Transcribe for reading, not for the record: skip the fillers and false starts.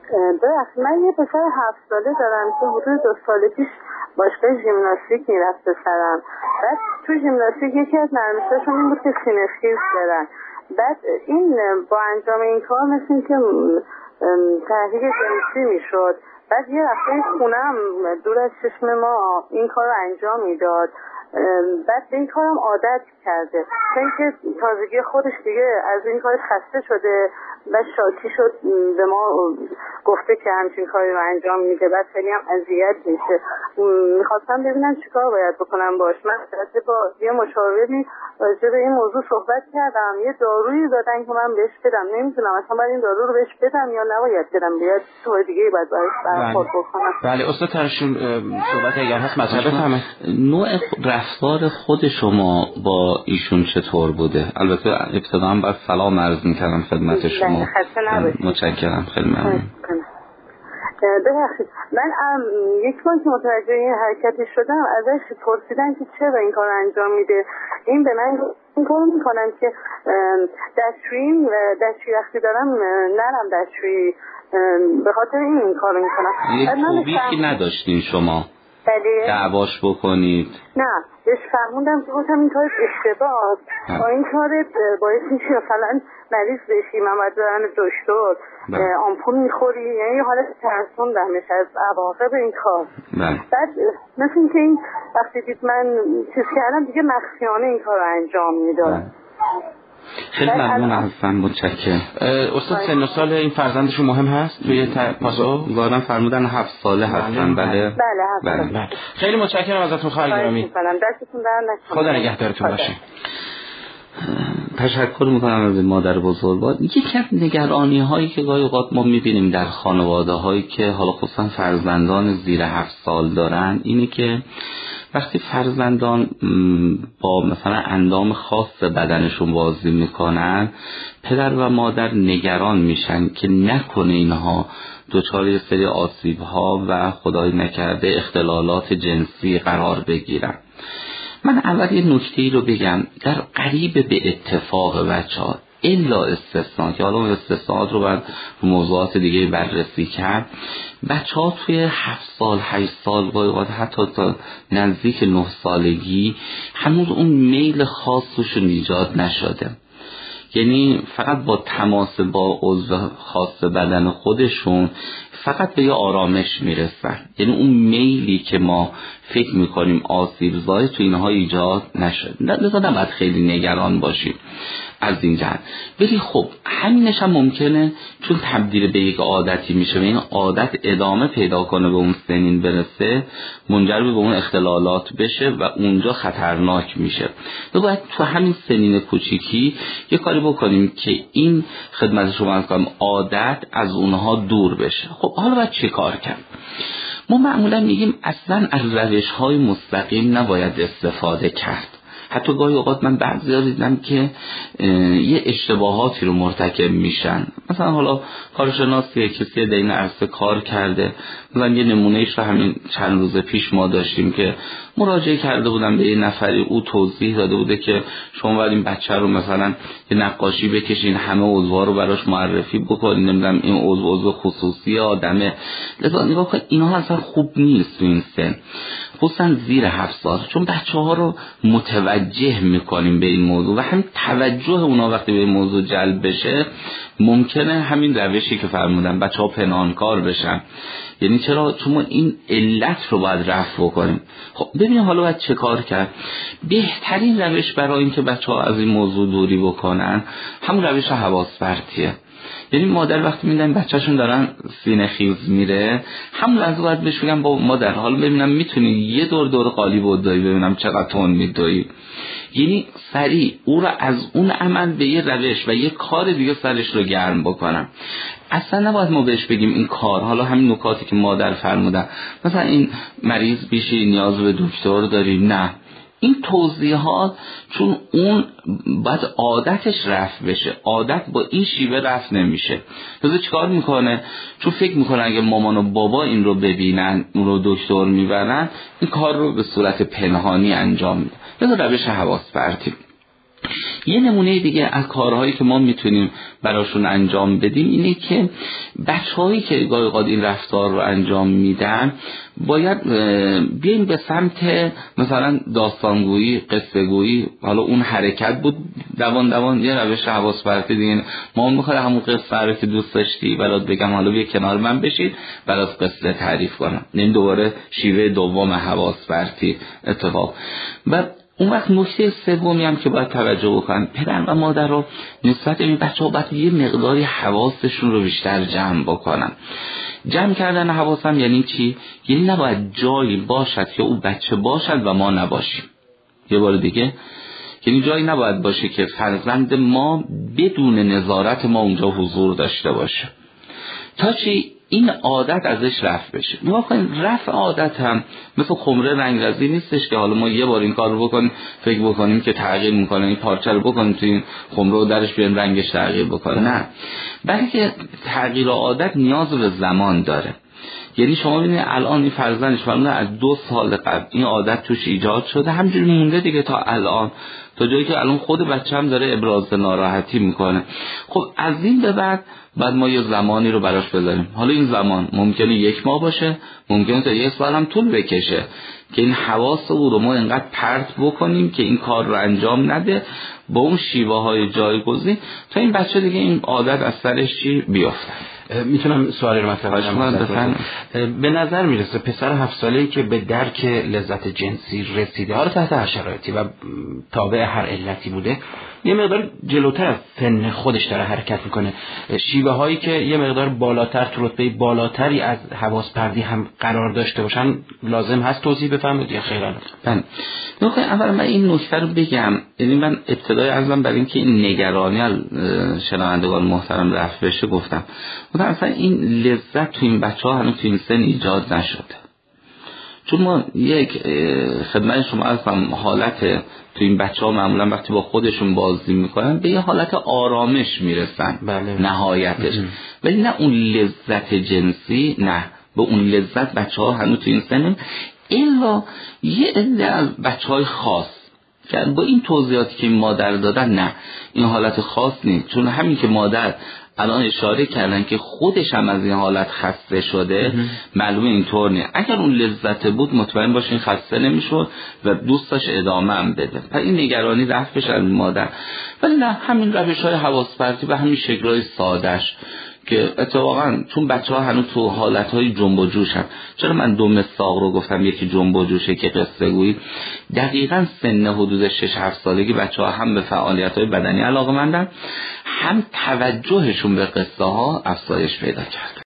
ببخشید من یه پسر 7 ساله دارم که حدود 2 سال پیش باشگاه ژیمناستیک میرفت پسرم. بعد تو ژیمناستیک یکی از نرمشاشون این بود که سینه خیز دارن. بعد این با انجام این کار مثل این که تحریک جنسی میشد. بعد یه رفته خونم دور از چشم ما این کار رو انجام میداد. بعد به این کارم عادت کرده، چون که تازگی خودش دیگه از این کارش خسته شده و شاکی شد به ما گفته که همچین کاری رو انجام میده. بعد خیلی هم اذیت میشه. میخواستم ببینم چیکار باید بکنم باش. من با یه مشاوری راجع به این موضوع صحبت کردم، یه دارویی دادن که من بهش بدم. نمیدونم اصلا باید این دارو رو بهش بدم یا نباید بدم، بیاد تو دیگه باید براش برخورد بکنم. بله استاد ترشون صحبت اگر هست مطرح نوع رفتار خود شما با ایشون چطور بوده؟ البته ابتدا هم باید سلام عرض می‌کردم خدمت شما. متشکرم، خیلی ممنون. ببخشید من یک بار که متوجه این حرکتی شدم ازش پرسیدن که چرا این کار انجام میده. این به من این کار میکنن که دستشویی وقتی دارم نرم دستشویی، به خاطر این کار میکنم. یک خوبی که نداشتین شما بله دعواش بکنید؟ نه بهش فرموندم که گفتم این کار اشتباه با این کار باعث میشه مثلا مریض بشی، من باید برم دکتر، آمپول میخوری، یعنی حالت ترسوندمش از عواقب این کار. بعد مثل این که این وقتی دید من چیز کردم دیگه مخفیانه این کار رو انجام میداد. خیلی ممنون هستم، متشکرم. استاد سن و سال این فرزندشون مهم هست توی پاسخ؟ ظاهرا فرمودن 7 ساله هستن. بله بله. خیلی متشکرم ازتون خواهر گرامی. دستتون در نکنه. خدا نگهدارتون باشه. تشکر میکنم از مادر بزرگوار. یکی از نگرانی هایی که گاهی اوقات ما میبینیم در خانواده هایی که حالا خصوصا فرزندان زیر 7 سال دارن اینه که وقتی فرزندان با مثلا اندام خاص بدنشون بازی میکنن، پدر و مادر نگران میشن که نکنه اینها دچار یه سری آسیب ها و خدای نکرده اختلالات جنسی قرار بگیرن. من اول یه نکته‌ای رو بگم، در قریب به اتفاق بچه‌ها الا استثناء که حالا استثناءات رو بعد موضوعات دیگه بررسی کرد، بچه‌ها توی 7 سال 8 سال و حتی تا نزدیک 9 سالگی هنوز اون میل خاصشون ایجاد نشده. یعنی فقط با تماس با عضو خاص بدن خودشون فقط به یه آرامش میرسن. یعنی اون میلی که ما فکر میکنیم آسیب‌زای تو اینها ایجاد نشد. لذا نباید خیلی نگران باشیم از این جهت. ولی خب همینش هم ممکنه چون تبدیل به یک عادتی میشه و این عادت ادامه پیدا کنه به اون سنین برسه، منجر به اون اختلالات بشه و اونجا خطرناک میشه. و باید تو همین سنین کوچیکی یه کاری بکنیم که این خدمت شما از کنم عادت از اونها دور بشه. خب حالا باید چه کار کرد؟ ما معمولا میگیم اصلا از روش‌های مستقیم نباید استفاده کرد. حتی گاهی اوقات من بعضیا دیدم که یه اشتباهاتی رو مرتکب میشن. مثلا حالا کارشناسی کسی در این عرصه کار کرده، مثلا یه نمونهش رو همین چند روز پیش ما داشتیم که مراجعه کرده بودم به یه نفری، او توضیح داده بوده که شما باید این بچه رو مثلا یه نقاشی بکشین، همه عضوها رو براش معرفی بکنین، نمیدونم این عضو خصوصی آدمه. لذا نگاه کن اینها اصلا خوب نیست تو این سن، خصوصا زیر 7 سال، چون بچه‌ها رو متوجه میکنیم به این موضوع و همین توجه اونا وقتی به این موضوع جلب بشه ممکنه همین روشی که فرمودن بچه‌ها پنهانکار بشن. یعنی چرا؟ چون ما این علت رو باید رفع بکنیم. خب ببینیم حالا باید چه کار کرد. بهترین روش برای اینکه بچه‌ها از این موضوع دوری بکنن همون روش حواس پرتیه. یعنی مادر وقتی میدن بچه‌شون دارن سینه خیز میره، همون لحظه باید بهش بگم با مادر حالا ببینم میتونی یه دور قالی بدوی ببینم چقدر تون میدوی. یعنی سریع او رو از اون عمل به یه روش و یه کار دیگه سرش رو گرم بکنم. اصلا نباید ما بهش بگیم این کار، حالا همین نکاتی که مادر فرمودن، مثلا این مریض بشی نیاز به دکتر داری، نه، این توضیحات چون اون باید عادتش رفع بشه، عادت با این شیوه رفع نمیشه. لذا چیکار میکنه؟ چون فکر میکنه اگه مامان و بابا این رو ببینن اون رو دکتر میبرن، این کار رو به صورت پنهانی انجام میده. لذا روش حواس پرتی. یه نمونه دیگه از کارهایی که ما میتونیم براشون انجام بدیم اینه که بچه‌هایی که گاهی اوقات این رفتار رو انجام میدن باید بیایم به سمت مثلا داستانگویی، قصه‌گویی. حالا اون حرکت بود دوان یه روش حواس پرتی دیگه. ما میخوام همون قصه رو که دوست داشتی برات بگم، حالا بیا کنار من بشید برات قصه تعریف کنم. این دوباره شیوه دوم حواس پرتی اتفاق. و اون وقت نکته سومی هم که باید توجه بکنن، پدر و مادر رو نسبت به این بچه‌ها باید یه مقداری حواسشون رو بیشتر جمع بکنن. جمع کردن حواس هم یعنی چی؟ یعنی نباید جایی باشد که اون بچه باشد و ما نباشیم. یه بار دیگه، یعنی جایی نباید باشه که فرزند ما بدون نظارت ما اونجا حضور داشته باشه. تا چی؟ این عادت ازش رفع بشه. واقعا رفع عادت هم مثل خمره رنگرزی نیستش که حالا ما یه بار این کار رو بکنیم فکر بکنیم که تغییر میکنه، این پارچه رو بکنیم تو این خمره و درش بیان رنگش تغییر بکنه. نه، بلکه تغییر عادت نیاز به زمان داره. یعنی شما ببینید الان این فرزندش فرموده از 2 سال قبل این عادت توش ایجاد شده، همجوری مونده دیگه تا الان، تا جایی که الان خود بچه هم داره ابراز ناراحتی میکنه. خب از این به بعد ما یه زمانی رو براش بذاریم. حالا این زمان ممکنه 1 ماه باشه، ممکنه تا 1 سال هم طول بکشه که این حواس او رو ما اینقدر پرت بکنیم که این کار رو انجام نده با اون شیوه های جایگزین تا این بچه دیگه این عادت از سرش چی بیفته. میتونم سوالی رو مطرح کنم؟ به نظر میرسه پسر 7 ساله‌ای که به درک لذت جنسی رسیده، حالا تحت هر شرایطی و تابع هر علتی بوده، یه مقدار جلوتر از سن خودش داره حرکت میکنه. شیوه هایی که یه مقدار بالاتر، تو رتبه بالاتری از حواس پردی هم قرار داشته باشن لازم هست توضیح بفرمایید یا خیر؟ نکته اول من این نکته رو بگم. یعنی من ابتدای عرضم برای اینکه این نگرانی از شنوندگان محترم رفع بشه گفتم اصلا این لذت تو این بچه‌ها هنوز تو این سن ایجاد نشده. چون ما یک خدمت شما هستم حالت تو این بچه‌ها معمولا وقتی با خودشون بازی میکنن به یه حالت آرامش میرسن. بله. نهایتش. ولی نه اون لذت جنسی، نه به اون لذت بچه‌ها هنوز تو این سن، الا یه عده از بچه‌های خاص که با این توضیحاتی که مادر دادن نه این حالت خاص نیست. چون همین که مادر الان اشاره کردن که خودش هم از این حالت خسته شده، معلومه اینطور نیست. اگر اون لذت بود مطمئن باشین خسته نمیشد و دوست داشت ادامه هم بده. پس این نگرانی رفع بشه از مادر. ولی نه، همین روش‌های حواس پرتی و همین شکل‌های ساده‌اش که اتفاقا چون بچه‌ها هنوز تو حالت‌های جنب و جوشن. چرا من 2 مساق رو گفتم، یکی جنب و جوشه که قصه گویی. دقیقاً سن حدود 6-7 سالگی بچه‌ها هم به فعالیت‌های بدنی علاقه‌مندن، هم توجهشون به قصه ها افزایش پیدا کرده.